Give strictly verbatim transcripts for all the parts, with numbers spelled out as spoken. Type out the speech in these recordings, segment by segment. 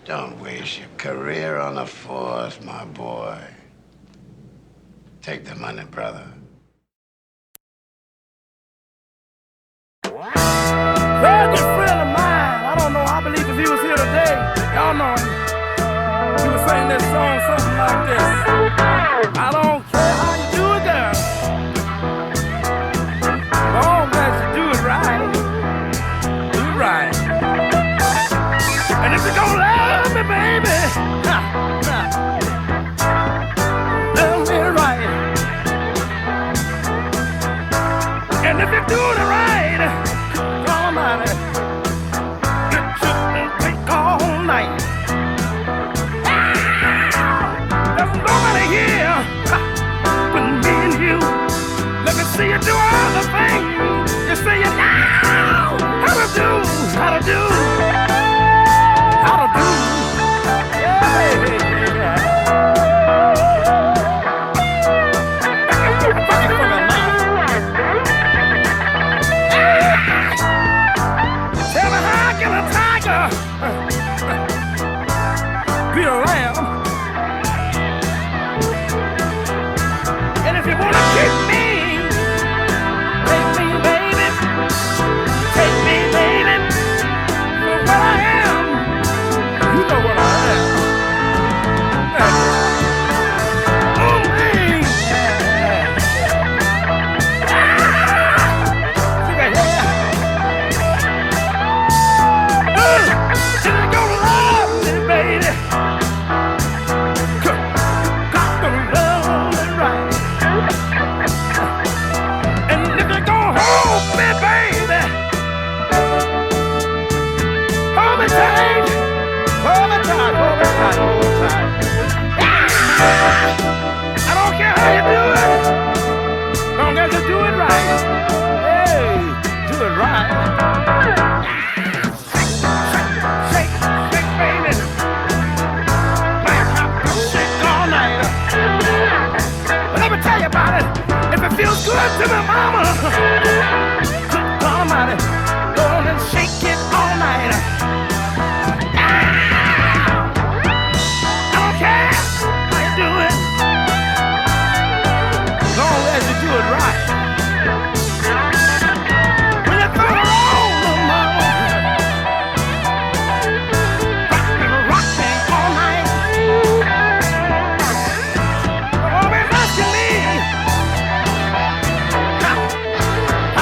Don't waste your career on the force, my boy. Take the money, brother. Very good friend of mine. I don't know. I believe if he was here today, y'all know him. He was singing this song, something like this. I don't care how you do it, girl. Long as you do it right. Do it right. And if you're gonna love me, baby, ha, ha, love me right. And if you're doing it right, Almighty, it shouldn't take all night. There's nobody here but me and you. Let me see you do all the things you say you know how to do, how to do, how to do. Yeah, yeah. Be a lamb. And if you wanna keep me, take me, baby. Take me, baby, for what I am. You know what I am. Oh, man. Ah! Look at here. Uh, and it's gonna love me, baby. I don't care how you do it, long as you do it right. Hey, do it right. Shake, shake, shake, baby. Might have to shake all night. But let me tell you about it. If it feels good to me, mama, good Almighty, go on and shake it all night.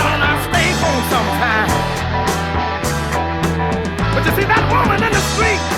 See that woman in the street?